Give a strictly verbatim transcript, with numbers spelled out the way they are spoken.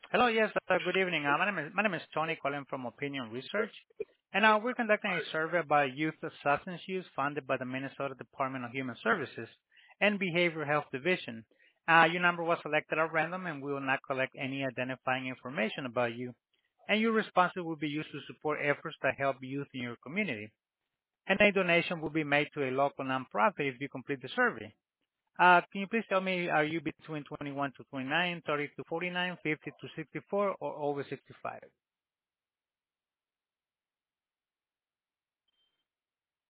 Hello. Yes, uh, good evening. Uh, My name is my name is Tony calling from Opinion Research, and uh, we're conducting a survey about youth substance use funded by the Minnesota Department of Human Services and Behavioral Health Division. Uh, Your number was selected at random, and we will not collect any identifying information about you, and your responses will be used to support efforts that help youth in your community. And a donation will be made to a local nonprofit if you complete the survey. Uh, Can you please tell me, are you between twenty-one to twenty-nine, thirty to forty-nine, fifty to sixty-four, or over sixty-five?